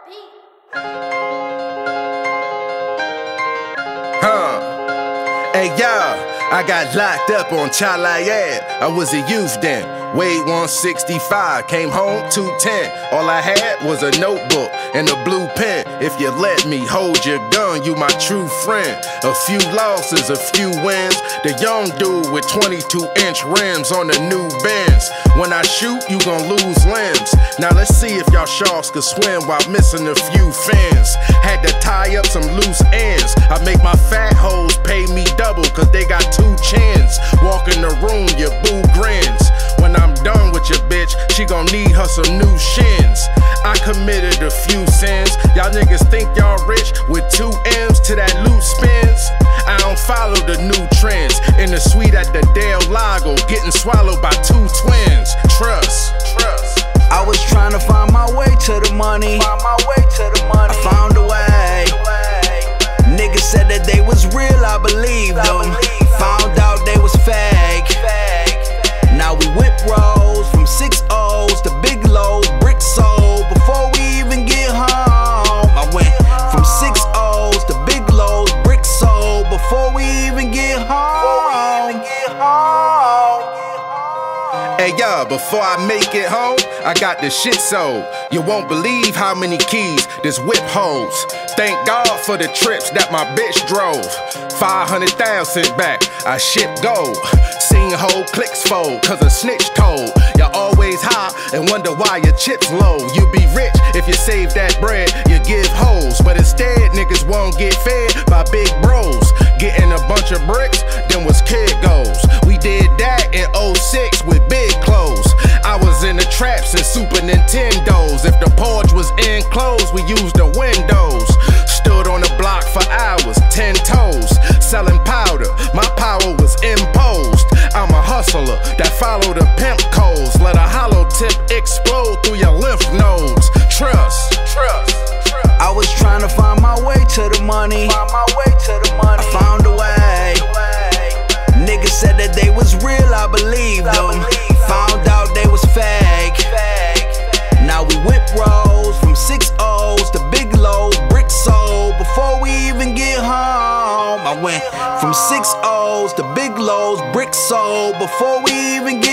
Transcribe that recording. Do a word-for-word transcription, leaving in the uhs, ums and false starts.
Huh. Hey, y'all, I got locked up on Chalayad. I was a youth then. Weighed one sixty-five, came home two ten. All I had was a notebook and a blue pen. If you let me hold your gun, you my true friend. A few losses, a few wins. The young dude with twenty-two inch rims on the new Benz. When I shoot, you gon' lose limbs. Now let's see if y'all sharks could swim while missing a few fins. Had to tie up some loose ends. I make my fat hoes pay me double, cause they got two chins. Walk in the room, your boo grins. When I'm done with your bitch, she gon' need her some new shins. I committed a few sins. Y'all niggas think y'all rich with two M's to that loot spins. I don't follow the new trends. In the suite at the Del Lago, getting swallowed by two twins. Trust, trust. I was trying to find my way to the money. Find my way to the money. I found a way. Niggas said that they was real, I believed them. Found out they was fake. Now we whip rolls from six O's to big lows, brick sold before we even get home. I went from six O's to big lows, brick sold before we even get home. Hey y'all, before I make it home, I got the shit sold. You won't believe how many keys this whip holds. Thank God for the trips that my bitch drove. five hundred thousand back, I ship gold. Seen whole clicks fold, cause a snitch told. You're always high and wonder why your chips low. You be rich if you save that bread, you give hoes. But instead, niggas won't get fed by big bros. Getting a bunch of bricks, then was kid goals. We did that in oh six with big clothes. I was in the traps and Super Nintendos. If the porch was enclosed, we used the windows. Stood on the block for hours, ten toes, selling powder. My power was imposed. I'm a hustler that follow the pimp codes. Let a hollow tip explode through your lymph nodes. Trust, trust, trust. I was trying to find my way to the money. Find my way to the money. I found a way. Niggas said that they was real, I believed them. Found out they was fake. Now we whip rolls from six O's to big lows, brick sold before we even get home. I went from six O's to big lows, brick sold before we even get